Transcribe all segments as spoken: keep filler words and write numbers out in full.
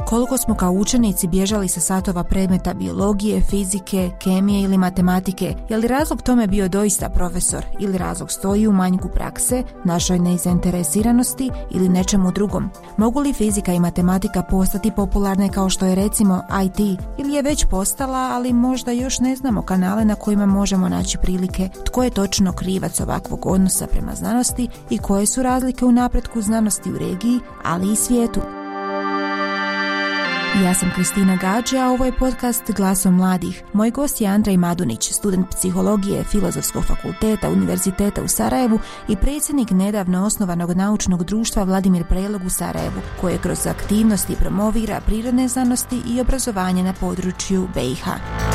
koliko smo kao učenici bježali sa satova predmeta biologije, fizike, kemije ili matematike, je li razlog tome bio doista profesor ili razlog stoji u manjku prakse, našoj nezainteresiranosti ili nečemu drugom? Mogu li fizika i matematika postati popularne kao što je recimo I T, ili je već postala, ali možda još ne znamo kanale na kojima možemo naći prilike? Tko je točno krivac ovakvog odnosa prema znanosti i koje su razlike u napretku znanosti u regiji, ali i svijetu? Ja sam Kristina Gađa, a ovo je podcast Glasom mladih. Moj gost je Andrej Madunić, student psihologije Filozofskog fakulteta Univerziteta u Sarajevu i predsjednik nedavno osnovanog naučnog društva Vladimir Prelog u Sarajevu, koje kroz aktivnosti promovira prirodne znanosti i obrazovanje na području B i H.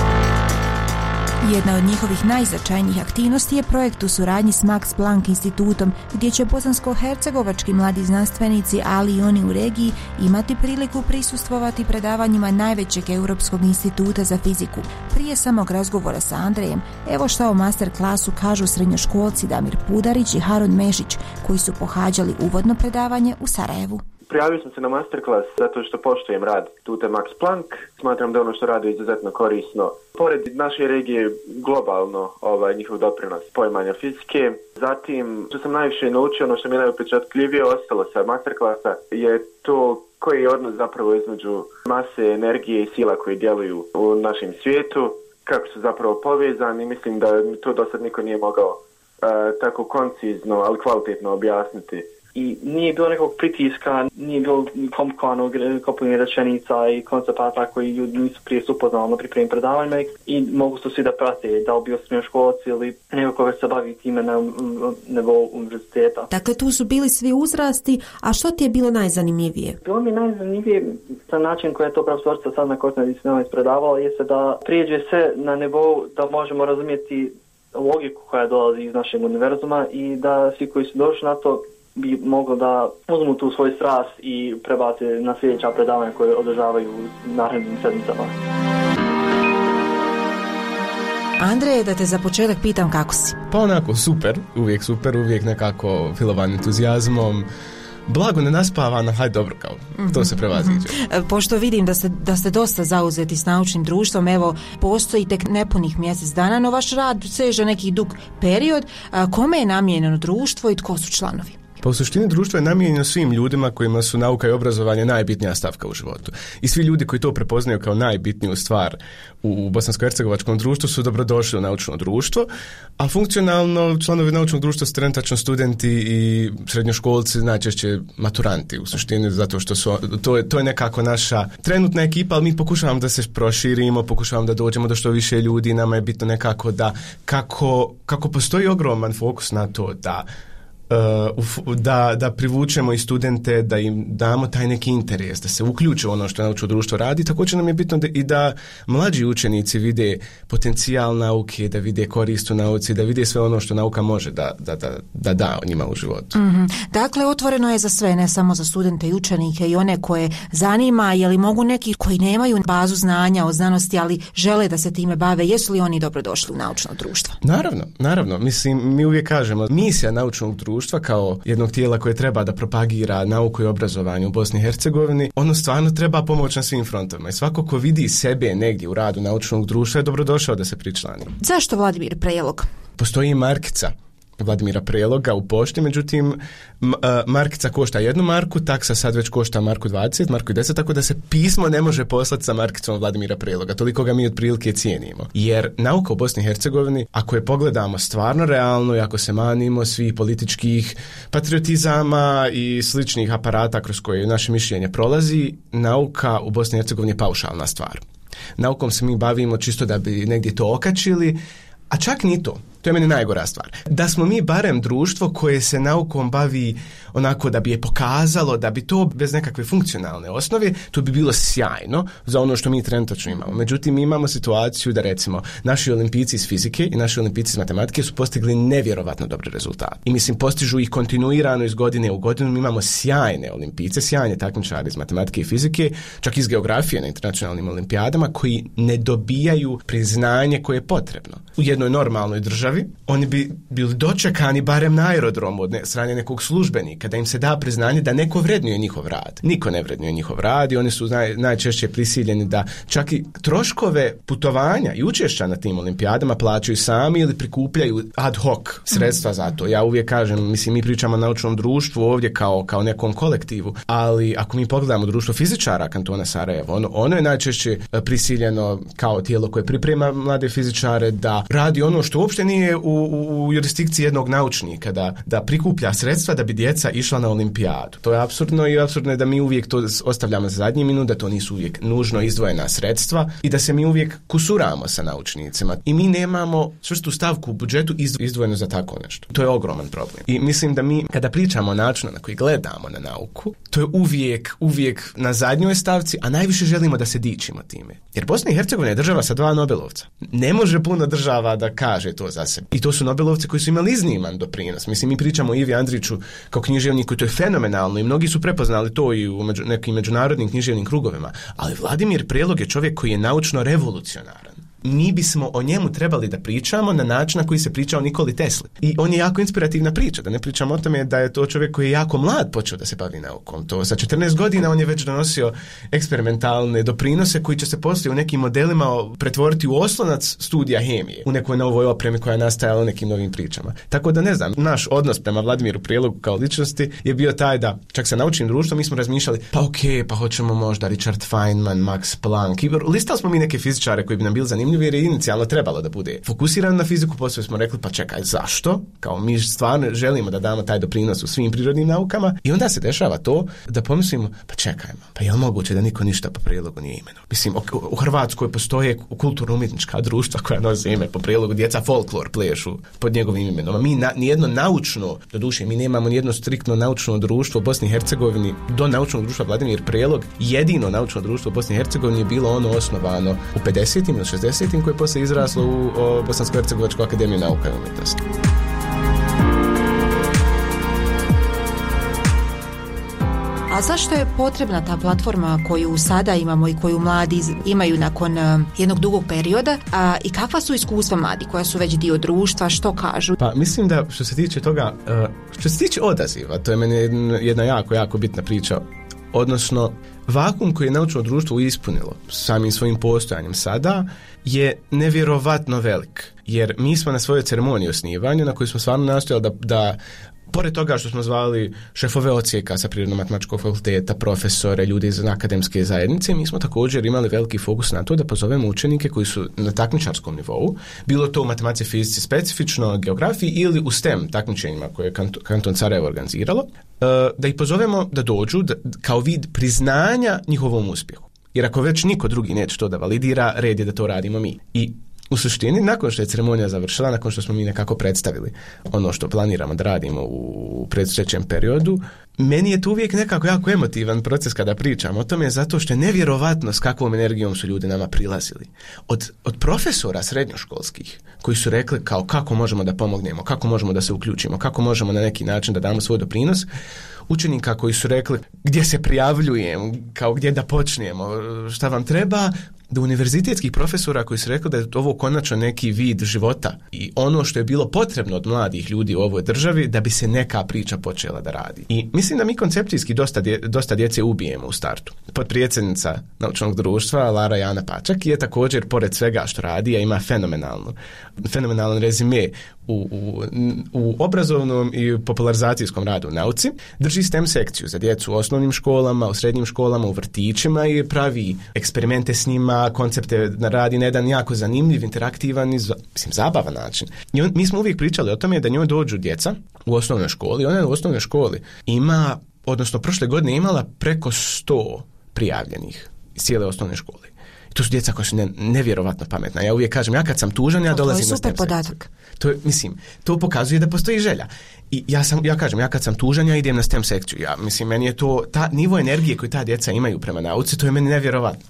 Jedna od njihovih najznačajnijih aktivnosti je projekt u suradnji s Max Planck institutom, gdje će bosansko-hercegovački mladi znanstvenici, ali i oni u regiji, imati priliku prisustvovati predavanjima najvećeg Europskog instituta za fiziku. Prije samog razgovora sa Andrejem, evo šta o master klasu kažu srednjoškolci Damir Pudarić i Harun Mešić, koji su pohađali uvodno predavanje u Sarajevu. Prijavio sam se na masterclass zato što poštujem rad Instituta Max Planck. Smatram da ono što radi je izuzetno korisno. Pored naše regije globalno ovaj, njihov doprinos poimanja fizike. Zatim, što sam najviše naučio, ono što mi je najupečatljivije ostalo sa masterclassa je to koji je odnos zapravo između mase, energije i sila koji djeluju u našem svijetu, kako su zapravo povezani. Mislim da to do sad niko nije mogao uh, tako koncizno, ali kvalitetno objasniti. I nije bilo nekog pritiska, nije bilo komplikovanog kopljanja rečenica i koncepata koji ljudi nisu prije su upoznali na pripremim predavanjima i mogu su svi da prate, da li bio srednjoškolac ili neko koga se bavi time na nivou univerziteta. Dakle, tu su bili svi uzrasti, a što ti je bilo najzanimljivije? Bilo mi najzanimljivije sa način koji je to profesorica sad na Korsnoj disciplinama ispredavala jeste da prijeđe se na nivou da možemo razumjeti logiku koja dolazi iz našeg univerzuma i da svi koji su došli na to bi moglo da uzmu tu svoj strast i prebace na sljedeća predavanja koje održavaju u narednim sedmicama. Andreje, da te za početak pitam kako si? Pa onako super, uvijek super, uvijek nekako filovan entuzijazmom. Blago nenaspavana, hajde dobro kao, to se prevaziđe. Mm-hmm. Pošto vidim da ste, da ste dosta zauzeti s naučnim društvom, evo, postoji tek nepunih mjesec dana, no vaš rad seže neki dug period. Kome je namijenjeno društvo i tko su članovi? Pa u suštini društvo je namijenjeno svim ljudima kojima su nauka i obrazovanje najbitnija stavka u životu. I svi ljudi koji to prepoznaju kao najbitniju stvar u bosansko-hercegovačkom društvu su dobrodošli u naučno društvo, a funkcionalno članovi naučnog društva su trenutačno studenti i srednjoškolci, najčešće maturanti u suštini, zato što su, to je, to je nekako naša trenutna ekipa, ali mi pokušavamo da se proširimo, pokušavamo da dođemo do što više ljudi, nama je bitno nekako da, kako, kako postoji ogroman fokus na to da Uh, da, da privučemo i studente, da im damo taj neki interes, da se uključe u ono što naučno društvo radi. Također nam je bitno da, i da mlađi učenici vide potencijal nauke, da vide korist u nauci, da vide sve ono što nauka može da da, da, da, da njima u životu. Mm-hmm. Dakle, otvoreno je za sve, ne samo za studente i učenike i one koje zanima, je li mogu neki koji nemaju bazu znanja o znanosti, ali žele da se time bave, jesu li oni dobrodošli u naučno društvo? Naravno, naravno. Mislim, mi uvijek kažemo, misija naučnog društva kao jednog tijela koje treba da propagira nauku i obrazovanje u Bosni i Hercegovini, ono stvarno treba pomoć na svim frontovima. I svako ko vidi sebe negdje u radu naučnog društva je dobrodošao da se pričlani. Zašto Vladimir Prelog? Postoji markica Vladimira Preloga u pošti, međutim m- a, markica košta jednu marku, taksa sad već košta marku dvadeset, marku deset, tako da se pismo ne može poslati sa markicom Vladimira Preloga, toliko ga mi otprilike cijenimo. Jer nauka u Bosni i Hercegovini, ako je pogledamo stvarno realno i ako se manimo svih političkih patriotizama i sličnih aparata kroz koje naše mišljenje prolazi, nauka u Bosni i Hercegovini je paušalna stvar. Naukom se mi bavimo čisto da bi negdje to okačili, a čak ni to. To je meni najgora stvar. Da smo mi barem društvo koje se naukom bavi onako da bi je pokazalo, da bi to bez nekakve funkcionalne osnove, to bi bilo sjajno za ono što mi trenutačno imamo. Međutim, mi imamo situaciju da recimo naši olimpijci iz fizike i naši olimpijci iz matematike su postigli nevjerovatno dobre rezultate. I mislim, postižu ih kontinuirano iz godine u godinu. Mi imamo sjajne olimpijce, sjajne takmičare iz matematike i fizike, čak iz geografije na internacionalnim olimpijadama, koji ne dobijaju priznanje koje je potrebno. U jednoj normalnoj državi državi, oni bi bili dočekani barem na aerodromu od ne, strane nekog službenika, da im se da priznanje da neko vrednuje njihov rad. Niko ne vrednuje njihov rad i oni su naj, najčešće prisiljeni da čak i troškove putovanja i učešća na tim olimpijadama plaćaju sami ili prikupljaju ad hoc sredstva mm. za to. Ja uvijek kažem, mislim, mi pričamo o naučnom društvu ovdje kao, kao nekom kolektivu, ali ako mi pogledamo društvo fizičara Kantona Sarajevo, ono, ono je najčešće prisiljeno kao tijelo koje priprema mlade fizičare da radi ono što uopšte nije u, u, u jurisdikciji jednog naučnika, da, da prikuplja sredstva da bi djeca išla na olimpijadu. To je apsurdno i apsurdno je da mi uvijek to ostavljamo za zadnji minut, da to nisu uvijek nužno izdvojena sredstva i da se mi uvijek kusuramo sa naučnicima. I mi nemamo čvrstu stavku u budžetu izdvojenu za tako nešto. To je ogroman problem. I mislim da mi, kada pričamo o načinu na koji gledamo na nauku, to je uvijek, uvijek na zadnjoj stavci, a najviše želimo da se dičimo time. Jer Bosna i Hercegovina je država sa dva Nobelovca. Ne može puno država da kaže to za sebe. I to su Nobelovci koji su imali izniman doprinos. Mislim, mi pričamo o Ivi Andriću kao književniku, to je fenomenalno i mnogi su prepoznali to i u među, nekim međunarodnim književnim krugovima. Ali Vladimir Prelog je čovjek koji je naučno revolucionaran. Mi bismo o njemu trebali da pričamo na način na koji se priča o Nikoli Tesli. I on je jako inspirativna priča, da ne pričamo o tome da je to čovjek koji je jako mlad počeo da se bavi naukom. To sa četrnaest godina on je već donosio eksperimentalne doprinose koji će se poslije u nekim modelima pretvoriti u oslonac studija hemije, u nekoj novoj opremi koja je nastajala u nekim novim pričama. Tako da ne znam, naš odnos prema Vladimiru Prelogu kao ličnosti je bio taj da čak sa naučnim društvom mi smo razmišljali, pa okej, okay, pa hoćemo možda Richard Feynman, Max Planck. I listali smo mi neke fizičare koji bi nam bili zanimljivi jer je inicijalno trebalo da bude fokusiran na fiziku, poslije smo rekli pa čekaj, zašto? Kao mi stvarno želimo da damo taj doprinos u svim prirodnim naukama i onda se dešava to da pomislimo pa čekajmo, pa je li moguće da niko ništa po Prelogu nije imenovao? Mislim, u Hrvatskoj postoje kulturno-umjetnička društva koja nose ime po Prelogu, djeca folklor plešu pod njegovim imenom. A mi na, nijedno naučno, doduše mi nemamo nijedno striktno naučno društvo u Bosni i Hercegovini do naučnog društva Vladimir Prelog. Jedino naučno društvo u Bosni i Hercegovini je bilo ono osnovano u pedesetim ili šezdesetim koje je poslije izraslo u Bosansko-hercegovačku akademiju nauka i umjetnosti. A zašto je potrebna ta platforma koju sada imamo i koju mladi imaju nakon uh, jednog dugog perioda? A, i kakva su iskustva mladi koja su već dio društva, što kažu? Pa mislim da što se tiče toga, uh, što se tiče odaziva, to je meni jedna jako, jako bitna priča. Odnosno, vakuum koji je naučno društvo ispunilo samim svojim postojanjem sada je nevjerovatno velik. Jer mi smo na svojoj ceremoniji osnivanja, na kojoj smo stvarno nastojali da, da pored toga što smo zvali šefove odsjeka sa Prirodno-matematičkog fakulteta, profesore, ljudi iz akademske zajednice, mi smo također imali veliki fokus na to da pozovemo učenike koji su na takmičarskom nivou, bilo to u matematici, fizici specifično, geografiji ili u STEM takmičenjima koje je Kanton Sarajevo organiziralo, da ih pozovemo da dođu da, kao vid priznanja njihovom uspjehu. Jer ako već niko drugi neće to da validira, red je da to radimo mi. I u suštini, nakon što je ceremonija završila, nakon što smo mi nekako predstavili ono što planiramo da radimo u predstojećem periodu, meni je to uvijek nekako jako emotivan proces kada pričam o tome, zato što je nevjerovatno s kakvom energijom su ljudi nama prilazili. Od, od profesora srednjoškolskih koji su rekli kao kako možemo da pomognemo, kako možemo da se uključimo, kako možemo na neki način da damo svoj doprinos, učenika koji su rekli gdje se prijavljujem, kao gdje da počnemo, šta vam treba, do univerzitetskih profesora koji su rekli da je ovo konačno neki vid života i ono što je bilo potrebno od mladih ljudi u ovoj državi da bi se neka priča počela da radi. I mislim da mi koncepcijski dosta, dje, dosta djece ubijemo u startu. Potpredsjednica naučnog društva Lara Jana Pačak je također, pored svega što radi, a ima fenomenalno, fenomenalan rezime u, u, u obrazovnom i popularizacijskom radu u nauci, drži STEM sekciju za djecu u osnovnim školama, u srednjim školama, u vrtićima i pravi eksperimente s njima, koncepte radi na jedan jako zanimljiv, interaktivan i mislim, zabavan način. I on, mi smo uvijek pričali o tome da njoj dođu djeca u osnovnoj školi. Ona u osnovnoj školi ima, odnosno prošle godine imala preko sto prijavljenih iz cijele osnovne škole. I to su djeca koja su ne, nevjerovatno pametna. Ja uvijek kažem, ja kad sam tužan, ja dolazim na STEM podatak. To je, mislim, to pokazuje da postoji želja. I ja sam, ja kažem, ja kad sam tužan, ja idem na STEM sekciju. Ja, mislim, meni je to, ta nivo energije koju ta djeca imaju prema nauci, to je meni nevjerovatno.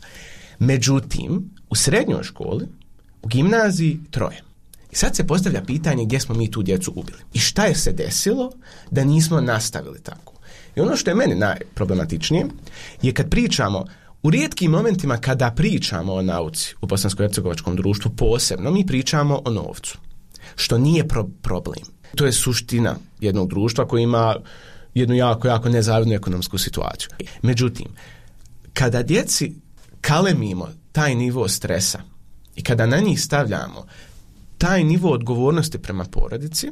Međutim, u srednjoj školi, u gimnaziji, troje. I sad se postavlja pitanje gdje smo mi tu djecu ubili. I šta je se desilo da nismo nastavili tako. I ono što je meni najproblematičnije je kad pričamo, u rijetkim momentima kada pričamo o nauci u bosansko-hercegovačkom društvu posebno, mi pričamo o novcu. što nije pro- problem. To je suština jednog društva koji ima jednu jako, jako nezavidnu ekonomsku situaciju. Međutim, kada djeci kalemimo taj nivo stresa i kada na njih stavljamo taj nivo odgovornosti prema porodici,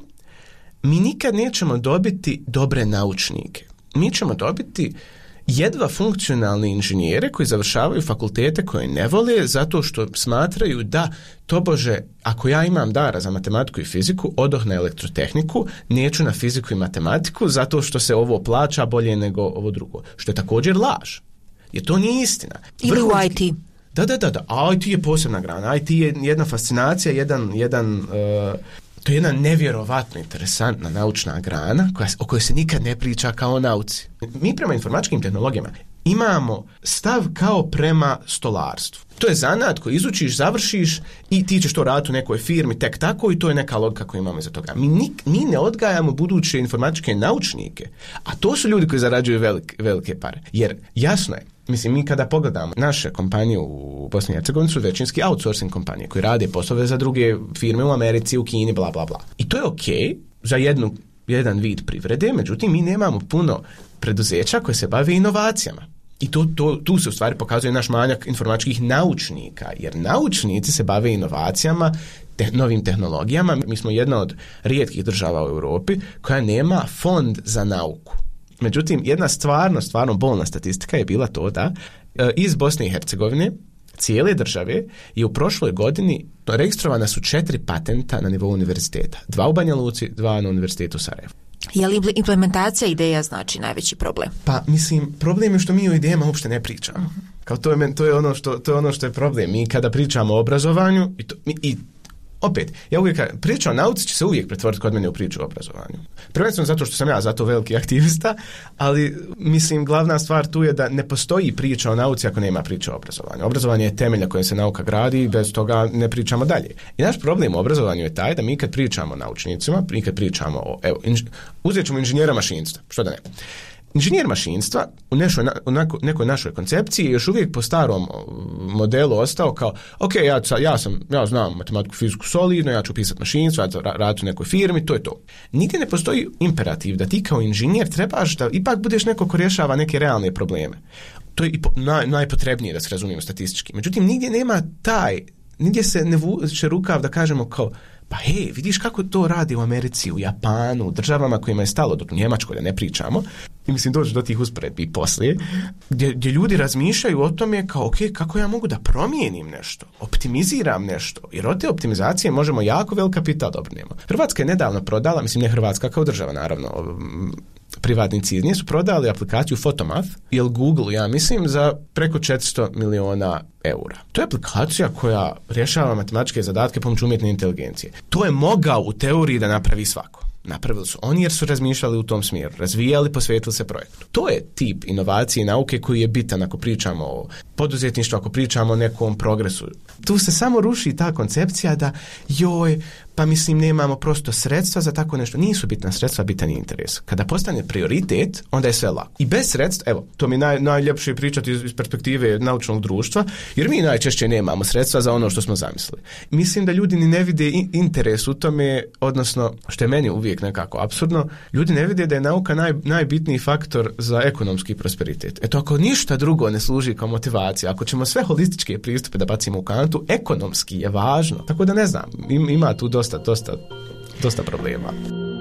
mi nikad nećemo dobiti dobre naučnike. Mi ćemo dobiti jedva funkcionalne inženjere koji završavaju fakultete koje ne vole zato što smatraju da, tobože, ako ja imam dara za matematiku i fiziku, odoh na elektrotehniku, neću na fiziku i matematiku zato što se ovo plaća bolje nego ovo drugo. Što je također laž. Jer to nije istina. Ili Vrhunski... u I T. Da, da, da, da. A I T je posebna grana. I T je jedna fascinacija, jedan... jedan uh, to je jedna nevjerovatno interesantna naučna grana koja, o kojoj se nikad ne priča kao o nauci. Mi prema informatičkim tehnologijama imamo stav kao prema stolarstvu. To je zanat koji izučiš, završiš i ti ćeš to raditi u nekoj firmi tek tako i to je neka logika koju imamo iza toga. Mi, nik, mi ne odgajamo buduće informatičke naučnike, a to su ljudi koji zarađuju velik, velike pare. Jer jasno je, mislim, mi kada pogledamo naše kompanije u Bosni i Hercegovini su većinski outsourcing kompanije koji rade poslove za druge firme u Americi, u Kini, bla, bla, bla. I to je okej za jednu, jedan vid privrede, međutim, mi nemamo puno preduzeća koje se bave inovacijama. I to, to, tu se u stvari pokazuje naš manjak informatičkih naučnika, jer naučnici se bave inovacijama, te, novim tehnologijama. Mi smo jedna od rijetkih država u Europi koja nema fond za nauku. Međutim, jedna stvarno, stvarno bolna statistika je bila to da e, iz Bosne i Hercegovine, cijele države, je u prošloj godini registrovana su četiri patenta na nivou univerziteta. Dva u Banja Luci, dva na univerzitetu Sarajevo. Je li implementacija ideja znači najveći problem? Pa, mislim, problem je što mi o idejama uopšte ne pričamo. Uh-huh. Kao to je, to je ono što, to je ono što je problem. Mi kada pričamo o obrazovanju i, to, i, i opet, ja uvijek priča o nauci će se uvijek pretvoriti kod mene u priču o obrazovanju. Prvenstveno zato što sam ja zato veliki aktivista, ali mislim glavna stvar tu je da ne postoji priča o nauci ako nema priča o obrazovanju. Obrazovanje je temelj na kojem se nauka gradi i bez toga ne pričamo dalje. I naš problem u obrazovanju je taj da mi kad pričamo o naučnicima, mi kad pričamo o, evo, inž, uzet ćemo inženjera mašinstva, što da ne. Inženjer mašinstva u, nešoj, u nekoj našoj koncepciji je još uvijek po starom modelu ostao kao, ok, ja, ja, sam, ja znam matematiku, fiziku solidno, ja ću pisati mašinstvo, ja ću raditi u nekoj firmi, to je to. Nigdje ne postoji imperativ da ti kao inženjer trebaš da ipak budeš neko ko rješava neke realne probleme. To je i po, naj, najpotrebnije da se razumijemo statistički. Međutim, nigdje nema taj, nigdje se ne vuče rukav da kažemo kao, pa hej, vidiš kako to radi u Americi, u Japanu, u državama kojima je stalo, dok u Njemačkoj da ne pričamo, i mislim doći do tih usporedbi poslije, gdje, gdje ljudi razmišljaju o tome kao, ok, kako ja mogu da promijenim nešto, optimiziram nešto, jer od te optimizacije možemo jako velik kapital dobrijemo. Hrvatska je nedavno prodala, mislim ne Hrvatska kao država, naravno, privatnici iz nje su prodali aplikaciju Photomath ili Google, ja mislim, za preko četiristo miliona eura. To je aplikacija koja rješava matematičke zadatke pomoću umjetne inteligencije. To je mogao u teoriji da napravi svako. Napravili su oni jer su razmišljali u tom smjeru, razvijali, posvetili se projektu. To je tip inovacije i nauke koji je bitan ako pričamo o poduzetništvu, ako pričamo o nekom progresu. Tu se samo ruši ta koncepcija da joj, pa mislim nemamo prosto sredstva za tako nešto. Nisu bitna sredstva, bitan je interes. Kada postane prioritet, onda je sve lako. I bez sredstva, evo, to mi naj, najljepše pričati iz, iz perspektive naučnog društva, jer mi najčešće nemamo sredstva za ono što smo zamislili. Mislim da ljudi ni ne vide interes u tome, odnosno, što je meni uvijek nekako apsurdno, ljudi ne vide da je nauka naj, najbitniji faktor za ekonomski prosperitet. Eto, ako ništa drugo ne služi kao motivacija, ako ćemo sve holističke pristupe da bacimo u kantu, ekonomski je važno. Tako da ne znam, ima tu dosta, dosta, dosta problema.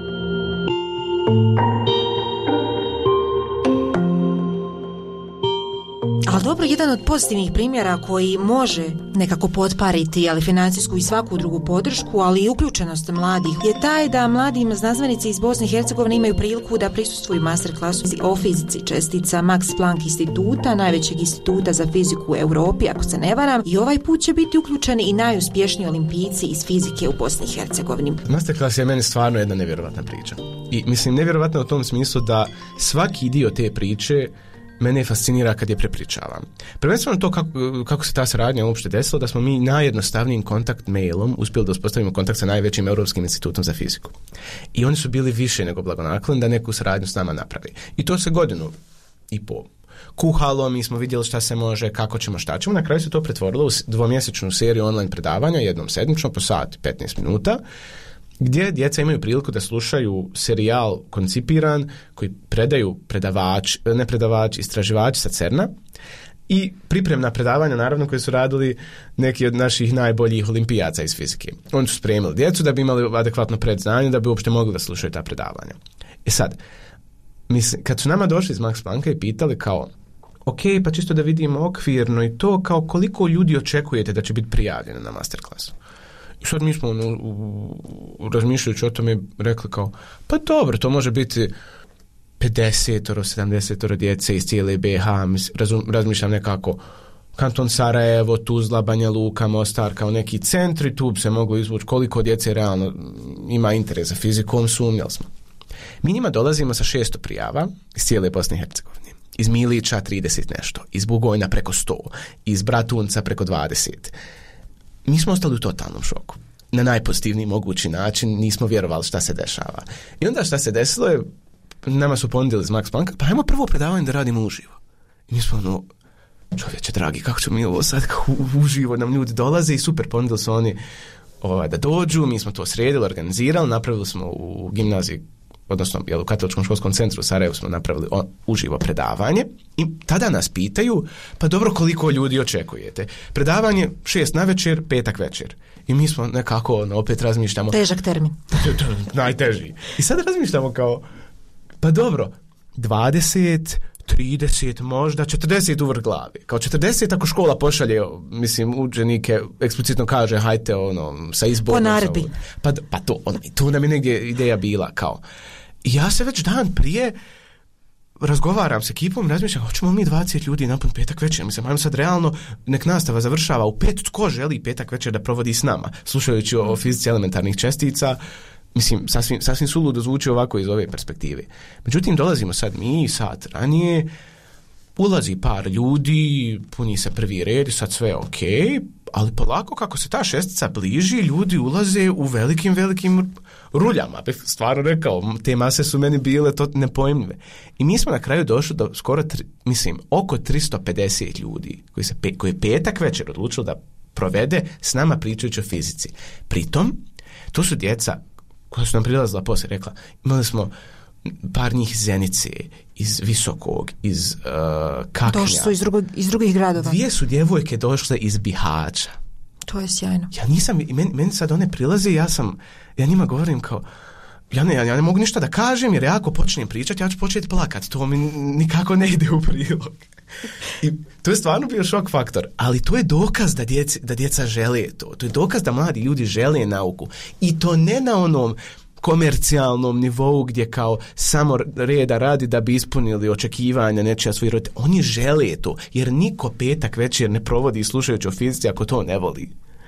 Ali dobro, jedan od pozitivnih primjera koji može nekako potpariti ali financijsku i svaku drugu podršku, ali i uključenost mladih, je taj da mladim znanstvenici iz Bosne i Hercegovine imaju priliku da prisustvuju masterklasu o fizici čestica Max Planck instituta, najvećeg instituta za fiziku u Europi, ako se ne varam, i ovaj put će biti uključeni i najuspješniji olimpijci iz fizike u Bosni i Hercegovini. Masterclass je meni stvarno jedna nevjerovatna priča. I mislim nevjerovatna u tom smislu da svaki dio te priče mene fascinira kad je prepričavam. Prvenstveno to kako, kako se ta saradnja uopšte desila, da smo mi najjednostavnijim kontakt mailom uspjeli da uspostavimo kontakt sa najvećim Europskim institutom za fiziku. I oni su bili više nego blagonakloni da neku saradnju s nama napravi. I to se godinu i pol kuhalo, mi smo vidjeli šta se može, kako ćemo, šta ćemo. Na kraju se to pretvorilo u dvomjesečnu seriju online predavanja, jednom sedmično, po sat petnaest minuta, gdje djeca imaju priliku da slušaju serijal koncipiran koji predaju predavač, ne predavač, istraživači sa CERN-a i pripremna predavanja, naravno, koje su radili neki od naših najboljih olimpijaca iz fizike. Oni su spremili djecu da bi imali adekvatno predznanje, da bi uopšte mogli da slušaju ta predavanja. E sad, mislim, kad su nama došli iz Max Plancka i pitali kao, ok, pa čisto da vidimo okvirno i to, kao koliko ljudi očekujete da će biti prijavljeno na masterklasu. I sad mi smo ono, u, razmišljajući o tome rekli kao, pa dobro, to može biti pedeset sedamdeset djece iz cijele B H, razum, razmišljam nekako kanton Sarajevo, Tuzla, Banja Luka, Mostar kao neki centri, tu bi se moglo izvući koliko djece realno ima interes za fizikom, sumnjali smo. Mi njima dolazimo sa šesto prijava iz cijele Bosne i Hercegovine. Iz Milića trideset nešto, iz Bugojna preko sto, iz Bratunca preko dvadeset. Mi smo ostali u totalnom šoku. Na najpozitivniji mogući način, nismo vjerovali šta se dešava. I onda šta se desilo je, nama su ponudili iz Max Plancka, pa ajmo prvo predavanje da radimo uživo. I mi smo ono, čovječe dragi, kako ćemo mi ovo sad, kako uživo nam ljudi dolaze i super, ponudili su oni ovaj, da dođu, mi smo to sredili, organizirali, napravili smo u gimnaziji, odnosno jel, u Katoličkom školskom centru u Sarajevu smo napravili o, uživo predavanje i tada nas pitaju, pa dobro, koliko ljudi očekujete? Predavanje šest na večer, petak večer. I mi smo nekako, ono, opet razmišljamo... Težak termin. Najteži. I sad razmišljamo kao, pa dobro, dvadeset, trideset, možda četrdeset uvrh glavi. Kao četrdeset ako škola pošalje, mislim, učenike, eksplicitno kaže, hajte, ono, sa izborom. Po naredbi. Pa, pa to, ono, tu nam je negdje ideja bila, kao. I ja se već dan prije razgovaram s ekipom, razmišljam, hoćemo mi dvadeset ljudi napun petak večer. Mislim, ajmo sad realno, nek nastava završava u pet, tko želi petak večer da provodi s nama, slušajući o, o fizici elementarnih čestica. Mislim, sasvim, sasvim suludo zvuči ovako iz ove perspektive. Međutim, dolazimo sad mi, sat ranije, ulazi par ljudi, puni se prvi red i sad sve je ok, ali polako kako se ta šestica bliži, ljudi ulaze u velikim, velikim ruljama. Bih stvarno rekao, te mase su meni bile to nepojmljive. I mi smo na kraju došli do skoro, tri, mislim, oko tristo pedeset ljudi koji, se, koji je petak večer odlučilo da provede s nama pričajući o fizici. Pritom, to su djeca koja su nam prilazila poslije, rekla, imali smo par njih iz Zenice, iz Visokog, iz uh, Kaknja. Došli su iz, drugo, iz drugih gradova. Dvije su djevojke došle iz Bihaća. To je sjajno. Ja nisam, meni, meni sad one prilaze, ja sam, ja njima govorim kao, ja ne, ja, ja ne mogu ništa da kažem, jer ja ako počnem pričati, ja ću početi plakati, to mi nikako ne ide u prilog. I to je stvarno bio šok faktor, ali to je dokaz da, djeci, da djeca žele to, to je dokaz da mladi ljudi žele nauku i to ne na onom komercijalnom nivou gdje kao samo reda radi da bi ispunili očekivanja nečija svojih roditelja. Oni žele to, jer niko petak večer ne provodi slušajući o fizici ako to ne voli.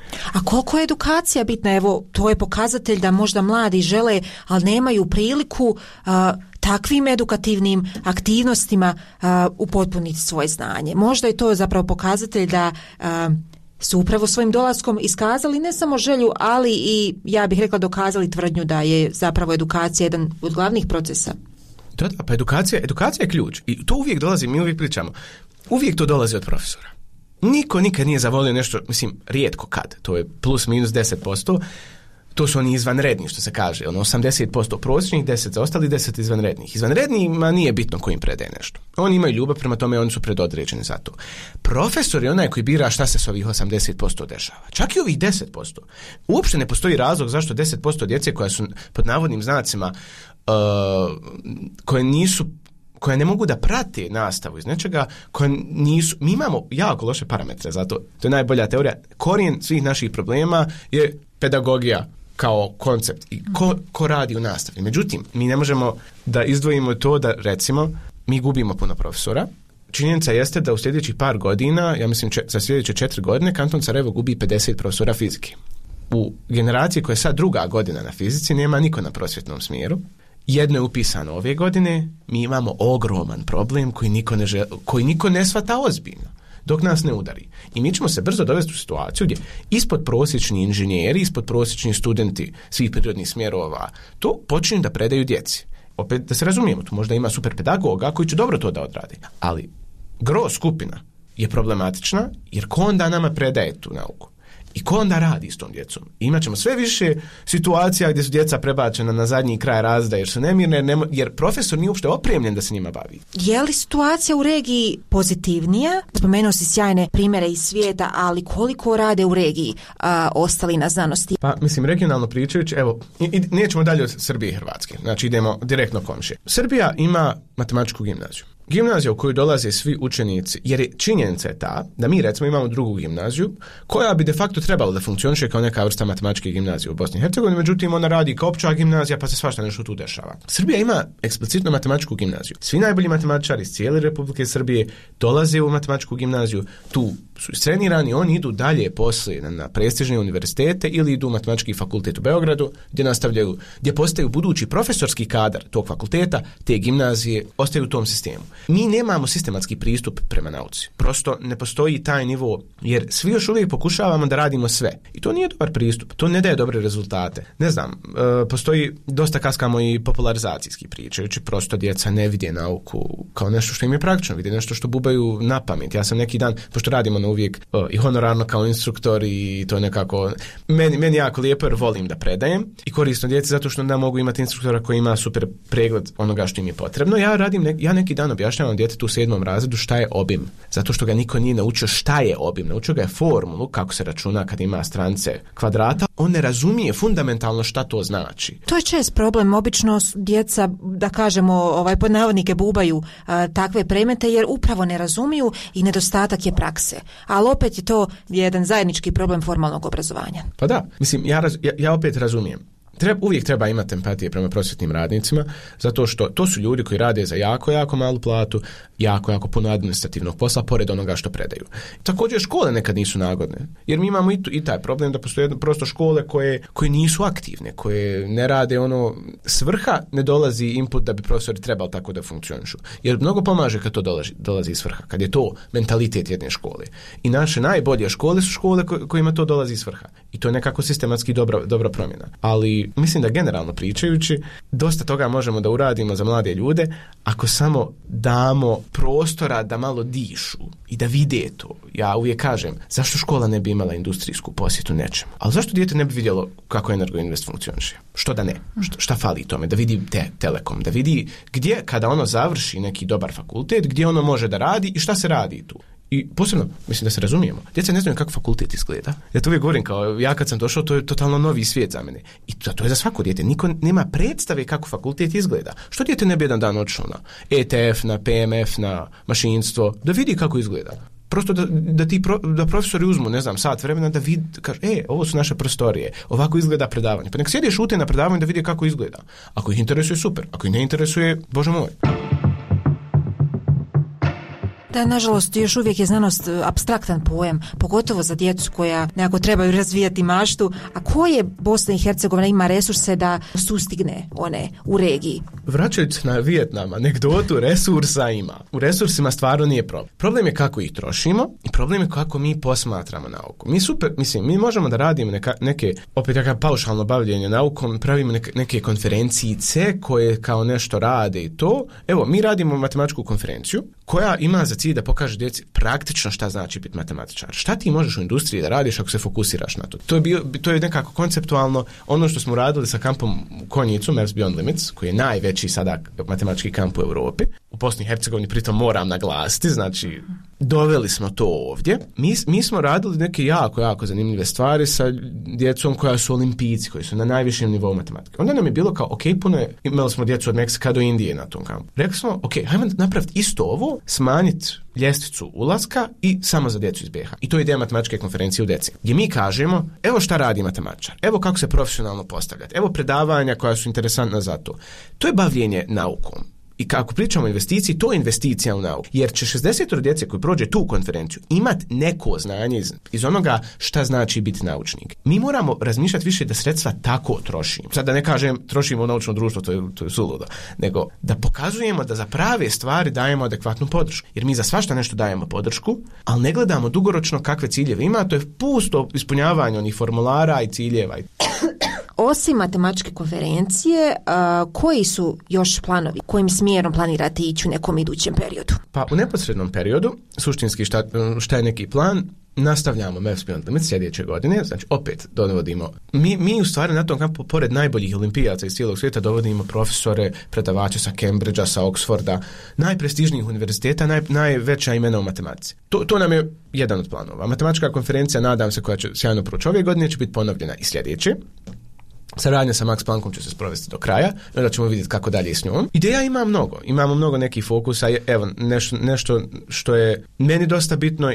A koliko je edukacija bitna? Evo, to je pokazatelj da možda mladi žele, ali nemaju priliku a, takvim edukativnim aktivnostima a, upotpuniti svoje znanje. Možda je to zapravo pokazatelj da a, su upravo svojim dolaskom iskazali ne samo želju, ali i, ja bih rekla, dokazali tvrdnju da je zapravo edukacija jedan od glavnih procesa. Da, da, pa edukacija, edukacija je ključ. I to uvijek dolazi, mi uvijek pričamo, uvijek to dolazi od profesora. Niko nikad nije zavolio nešto, mislim, rijetko kad, to je plus minus deset posto, to su oni izvanredni, što se kaže, ono osamdeset posto prosječnih, deset za ostali, deset izvanrednih. Izvanrednima nije bitno ko im predaje nešto. Oni imaju ljubav, prema tome oni su predodređeni za to. Profesor je onaj koji bira šta se s ovih osamdeset posto dešava. Čak i ovih deset posto. Uopšte ne postoji razlog zašto deset posto djece koja su pod navodnim znacima, uh, koje nisu koje ne mogu da prate nastavu iz nečega, koje nisu, mi imamo jako loše parametre, zato to je najbolja teorija. Korijen svih naših problema je pedagogija kao koncept i ko, ko radi u nastavi. Međutim, mi ne možemo da izdvojimo to da, recimo, mi gubimo puno profesora. Činjenica jeste da u sljedećih par godina, ja mislim če, za sljedeće četiri godine, kanton Sarajevo gubi pedeset profesora fizike. U generaciji koja je sad druga godina na fizici nema niko na prosvjetnom smjeru. Jedno je upisano ove godine, mi imamo ogroman problem koji niko ne, žel, koji niko ne shvata ozbiljno, dok nas ne udari. I mi ćemo se brzo dovesti u situaciju gdje ispod prosječni inženjeri, ispod prosječni studenti svih prirodnih smjerova, to počinju da predaju djeci. Opet da se razumijemo, tu možda ima super pedagoga koji će dobro to da odradi, ali gro skupina je problematična, jer ko onda nama predaje tu nauku? I ko onda radi s tom djecom? Imaćemo sve više situacija gdje su djeca prebačena na zadnji kraj razreda jer su nemirne, jer, nemo, jer profesor nije uopšte opremljen da se njima bavi. Je li situacija u regiji pozitivnija? Spomenuo si sjajne primjere iz svijeta, ali koliko rade u regiji a, ostali na znanosti? Pa, mislim, regionalno pričajući, evo, i, i, nećemo dalje od Srbije i Hrvatske, znači idemo direktno komšije. Srbija ima matematičku gimnaziju. Gimnazija u koju dolaze svi učenici, jer je činjenica je ta da mi recimo imamo drugu gimnaziju koja bi de facto trebala da funkcioniše kao neka vrsta matematičke gimnazije u Bosni i Hercegovini, međutim ona radi kao opća gimnazija pa se svašta nešto tu dešava. Srbija ima eksplicitno matematičku gimnaziju. Svi najbolji matematičari iz cijele Republike Srbije dolaze u matematičku gimnaziju, tu su istrenirani, oni idu dalje poslije na, na prestižne univerzitete ili idu u matematički fakultet u Beogradu gdje nastavljaju, gdje postaju budući profesorski kadar tog fakulteta, te gimnazije, ostaju u tom sistemu. Mi nemamo sistematski pristup prema nauci. Prosto ne postoji taj nivo, jer svi još uvijek pokušavamo da radimo sve. I to nije dobar pristup. To ne daje dobre rezultate. Ne znam, e, postoji dosta kaskamo i popularizacijski pričajući. Prosto djeca ne vide nauku kao nešto što im je praktično, vide nešto što bubaju na pamet. Ja sam neki dan, pošto radimo na uvijek e, i honorarno kao instruktor i to nekako, meni, meni jako lijepo jer volim da predajem i korisno djeci zato što onda mogu imati instruktora koji ima super pregled onoga što im je potrebno. Ja radim, ne, ja neki dan objašnjavam djetetu u sedmom razredu šta je obim. Zato što ga niko nije naučio šta je obim. Naučio ga je formulu kako se računa kad ima strance kvadrata. On ne razumije fundamentalno šta to znači. To je čest problem. Obično djeca, da kažemo, ovaj, pod navodnike bubaju a, takve predmete jer upravo ne razumiju i nedostatak je prakse. Ali opet je to jedan zajednički problem formalnog obrazovanja. Pa da, mislim, ja, raz, ja, ja opet razumijem. Treba, uvijek treba imati empatije prema prosvjetnim radnicima, zato što to su ljudi koji rade za jako, jako malu platu, jako, jako puno administrativnog posla, pored onoga što predaju. Također škole nekad nisu nagodne, jer mi imamo i, tu, i taj problem da postoje jedno, prosto škole koje, koje nisu aktivne, koje ne rade ono, svrha ne dolazi input da bi profesori trebali tako da funkcionišu. Jer mnogo pomaže kad to dolazi, dolazi iz svrha, kad je to mentalitet jedne škole. I naše najbolje škole su škole ko, kojima to dolazi iz svrha. I to je nekako sistematski dobra, dobra promjena. Ali mislim da generalno pričajući, dosta toga možemo da uradimo za mlade ljude ako samo damo prostora da malo dišu i da vide to. Ja uvijek kažem, zašto škola ne bi imala industrijsku posjetu nečemu? Ali zašto dijete ne bi vidjelo kako Energoinvest funkcioniše? Što da ne? Šta, šta fali tome? Da vidi te, Telekom, da vidi gdje kada ono završi neki dobar fakultet, gdje ono može da radi i šta se radi tu. I posebno, mislim da se razumijemo, djeca ne znaju kako fakultet izgleda. Ja to uvijek govorim, kao ja kad sam došao, to je totalno novi svijet za mene. I to, to je za svako dijete. Niko nema predstave kako fakultet izgleda. Što dijete ne bi jedan dan otišao na E T F, na P M F, na mašinstvo, da vidi kako izgleda. Prosto da, da ti pro, da profesori uzmu, ne znam, sat vremena da vidi, kaže, e, ovo su naše prostorije, ovako izgleda predavanje. Pa nek sjede šute na predavanju da vidi kako izgleda. Ako ih interesuje, super. Ako ih ne interesuje, Bože moj. Da, nažalost, još uvijek je znanost apstraktan pojam, pogotovo za djecu koja nekako trebaju razvijati maštu. A koje Bosna i Hercegovina ima resurse da sustigne one u regiji? Vraćajući na Vijetnam, anegdotu, resursa ima. U resursima stvarno nije problem. Problem je kako ih trošimo i problem je kako mi posmatramo nauku. Mi super, mislim, mi možemo da radimo neka, neke, opet neka paušalno bavljenje naukom, pravimo neke, neke konferencijice koje kao nešto rade i to. Evo, mi radimo matematičku konferenciju koja ima za cilj da pokaže djeci praktično šta znači biti matematičar. Šta ti možeš u industriji da radiš ako se fokusiraš na to? To je, bio, to je nekako konceptualno ono što smo radili sa kampom u Konjicu, Maps Beyond Limits, koji je najveći sada matematički kamp u Europi. U Bosni i Hercegovini pritom moram naglasiti, znači doveli smo to ovdje. Mi, mi smo radili neke jako, jako zanimljive stvari sa djecom koja su olimpijci, koji su na najvišem nivou matematike. Onda nam je bilo kao, ok, puno je, imali smo djecu od Meksika do Indije na tom kampu. Rekli smo, ok, hajmo napraviti isto ovo, smanjiti ljestvicu ulaska i samo za djecu iz B iH. I to je ideja matematičke konferencije u deci. Gdje mi kažemo, evo šta radi matematičar, evo kako se profesionalno postavljati, evo predavanja koja su interesantna za to. To je bavljenje naukom. I kako pričamo o investiciji, to je investicija u nauku. Jer će šezdeset djece koji prođe tu konferenciju imat neko znanje iz, iz onoga šta znači biti naučnik. Mi moramo razmišljati više da sredstva tako trošimo. Sad da ne kažem trošimo u naučno društvo, to je, to je suludo. Nego da pokazujemo da za prave stvari dajemo adekvatnu podršku. Jer mi za svašta nešto dajemo podršku, ali ne gledamo dugoročno kakve ciljeve ima. To je pusto ispunjavanje onih formulara i ciljeva. Osim matematičke konferencije, a, koji su još planovi? Kojim smjerom planirate ići u nekom idućem periodu? Pa u neposrednom periodu, suštinski šta, šta je neki plan, nastavljamo M E F S Beyond Limits sljedeće godine, znači opet dovodimo, mi, mi u stvari na tom kampu, pored najboljih olimpijaca iz cijelog svijeta, dovodimo profesore, predavače sa Cambridgea, sa Oxforda, najprestižnijih univerziteta, naj, najveća imena u matematici. To, to nam je jedan od planova. Matematička konferencija, nadam se, koja će sjajno proći ove godine, će biti ponovljena i sljedeće. Saradnja sa Max Planckom će se sprovesti do kraja, onda ćemo vidjeti kako dalje s njom. Ideja ima mnogo, imamo mnogo nekih fokusa, evo, nešto, nešto što je meni dosta bitno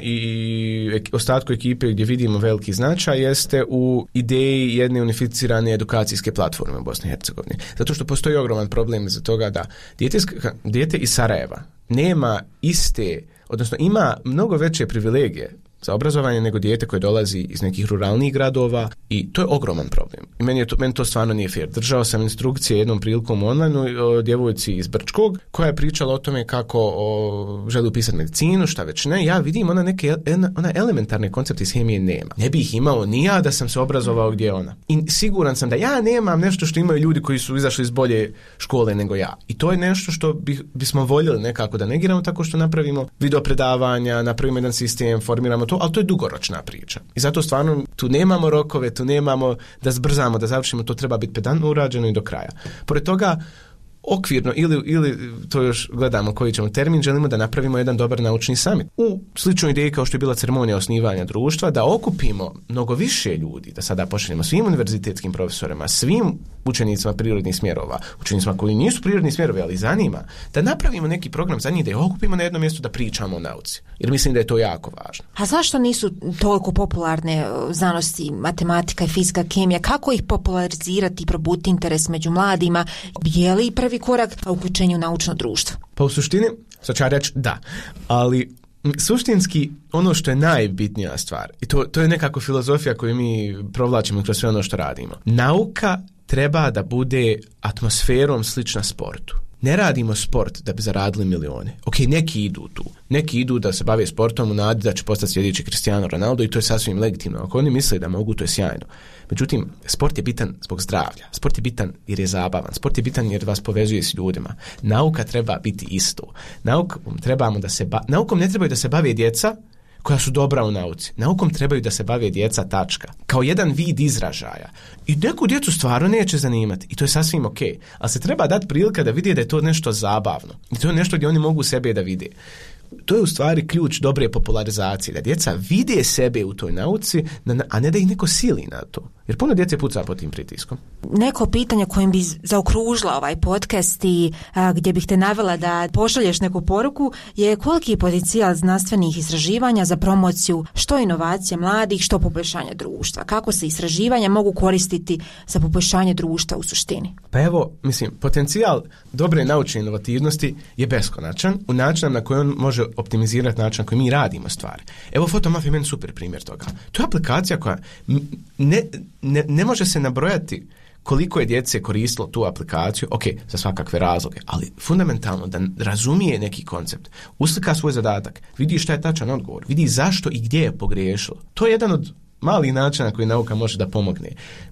i ostatku ekipe gdje vidimo veliki značaj jeste u ideji jedne unificirane edukacijske platforme u Bosni i Hercegovini. Zato što postoji ogroman problem za toga da dijete, dijete iz Sarajeva nema iste, odnosno ima mnogo veće privilegije za obrazovanje nego dijete koje dolazi iz nekih ruralnih gradova i to je ogroman problem. I meni, je to, meni to stvarno nije fair. Držao sam instrukcije jednom prilikom online o djevojci iz Brčkog koja je pričala o tome kako o, želi upisati medicinu, šta već ne. Ja vidim ona neke ona elementarne koncepte iz hemije nema. Ne bi ih imao ni ja da sam se obrazovao gdje ona. I siguran sam da ja nemam nešto što imaju ljudi koji su izašli iz bolje škole nego ja. I to je nešto što bi, bismo voljeli nekako da negiramo tako što napravimo video predavanja, napravimo jedan sistem, formiramo to, ali to je dugoročna priča. I zato stvarno tu nemamo rokove, tu nemamo da zbrzamo, da završimo, to treba biti pedantno urađeno i do kraja. Pored toga, okvirno, ili, ili to još gledamo koji ćemo termin, želimo da napravimo jedan dobar naučni summit. U sličnoj ideji kao što je bila ceremonija osnivanja društva, da okupimo mnogo više ljudi, da sada pošaljemo svim univerzitetskim profesorima, svim učenicima prirodnih smjerova, učenicima koji nisu prirodni smjerovi, ali zanima, da napravimo neki program za njih, da ih okupimo na jednom mjestu da pričamo o nauci. Jer mislim da je to jako važno. A zašto nisu toliko popularne znanosti, matematika i fizika, kemija? Kako ih popularizirati i probuditi interes među mladima? Je li prvi korak u uključenju u naučno društvo? Pa u suštini, sad ću ja reći da, ali suštinski ono što je najbitnija stvar, i to, to je nekako filozofija koju mi provlačimo kroz sve ono što radimo. Nauka treba da bude atmosferom slična sportu. Ne radimo sport da bi zaradili milione. Ok, neki idu tu. Neki idu da se bave sportom u nadi da će postati sljedeći Cristiano Ronaldo i to je sasvim legitimno. Ako oni misle da mogu, to je sjajno. Međutim, sport je bitan zbog zdravlja. Sport je bitan jer je zabavan. Sport je bitan jer vas povezuje s ljudima. Nauka treba biti isto. Naukom, trebamo da se ba... Naukom ne trebaju da se bave djeca koja su dobra u nauci. Naukom trebaju da se bave djeca, tačka. Kao jedan vid izražaja. I neku djecu stvarno neće zanimati. I to je sasvim ok. Ali se treba dati prilika da vidi da je to nešto zabavno. I to je nešto gdje oni mogu sebe da vide. To je u stvari ključ dobre popularizacije. Da djeca vide sebe u toj nauci, a ne da ih neko sili na to. Jer puno djece puca pod tim pritiskom. Neko pitanje kojim bi zaokružila ovaj podcast i a, gdje bih te navela da pošalješ neku poruku je koliki je potencijal znanstvenih istraživanja za promociju što inovacije mladih, što poboljšanje društva. Kako se istraživanja mogu koristiti za poboljšanje društva u suštini? Pa evo, mislim, potencijal dobre naučne inovativnosti je beskonačan u načinu na koji on može optimizirati način na koji mi radimo stvari. Evo, Photomaf je meni super primjer toga. To je aplikacija koja ne, ne, ne može se nabrojati koliko je djece koristilo tu aplikaciju, ok, za svakakve razloge, ali fundamentalno da razumije neki koncept, uslika svoj zadatak, vidi šta je tačan odgovor, vidi zašto i gdje je pogriješilo. To je jedan od malih načina koji nauka može da pomogne.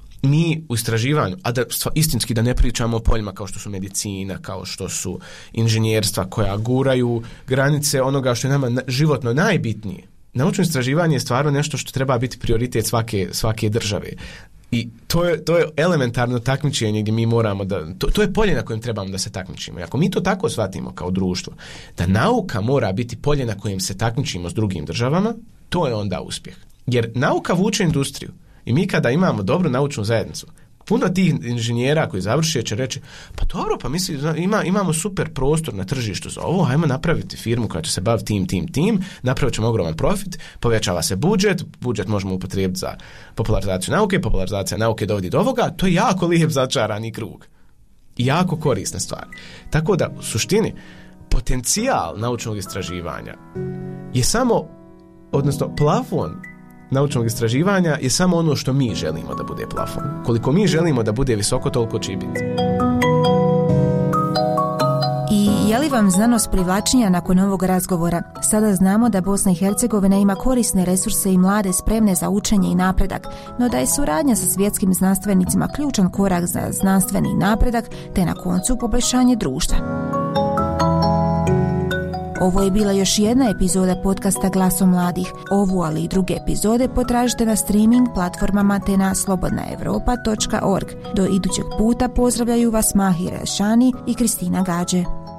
Mi u istraživanju, a da istinski da ne pričamo o poljima kao što su medicina, kao što su inženjerstva koja guraju granice onoga što je nama životno najbitnije. Naučno istraživanje je stvarno nešto što treba biti prioritet svake, svake države. I to je, to je elementarno takmičenje gdje mi moramo da... To, to je polje na kojem trebamo da se takmičimo. I ako mi to tako shvatimo kao društvo, da nauka mora biti polje na kojem se takmičimo s drugim državama, to je onda uspjeh. Jer nauka vuče industriju. I mi kada imamo dobru naučnu zajednicu, puno tih inženjera koji završe će reći, pa dobro, pa misli, ima, imamo super prostor na tržištu za ovo, hajmo napraviti firmu koja će se baviti tim, tim, tim, napravit ćemo ogroman profit, povećava se budžet, budžet možemo upotrijebiti za popularizaciju nauke, popularizacija nauke dovodi do ovoga, to je jako lijep začarani krug. I jako korisna stvar. Tako da, u suštini, potencijal naučnog istraživanja je samo, odnosno plafon naučnog istraživanja je samo ono što mi želimo da bude plafon. Koliko mi želimo da bude visoko, toliko će biti. I je li vam znanost privlačnija nakon ovog razgovora? Sada znamo da Bosna i Hercegovina ima korisne resurse i mlade spremne za učenje i napredak, no da je suradnja sa svjetskim znanstvenicima ključan korak za znanstveni napredak te na koncu poboljšanje društva. Ovo je bila još jedna epizoda podcasta Glasom mladih. Ovu, ali i druge epizode potražite na streaming platformama te na slobodna europa točka org. Do idućeg puta pozdravljaju vas Mahira Šani i Kristina Gađe.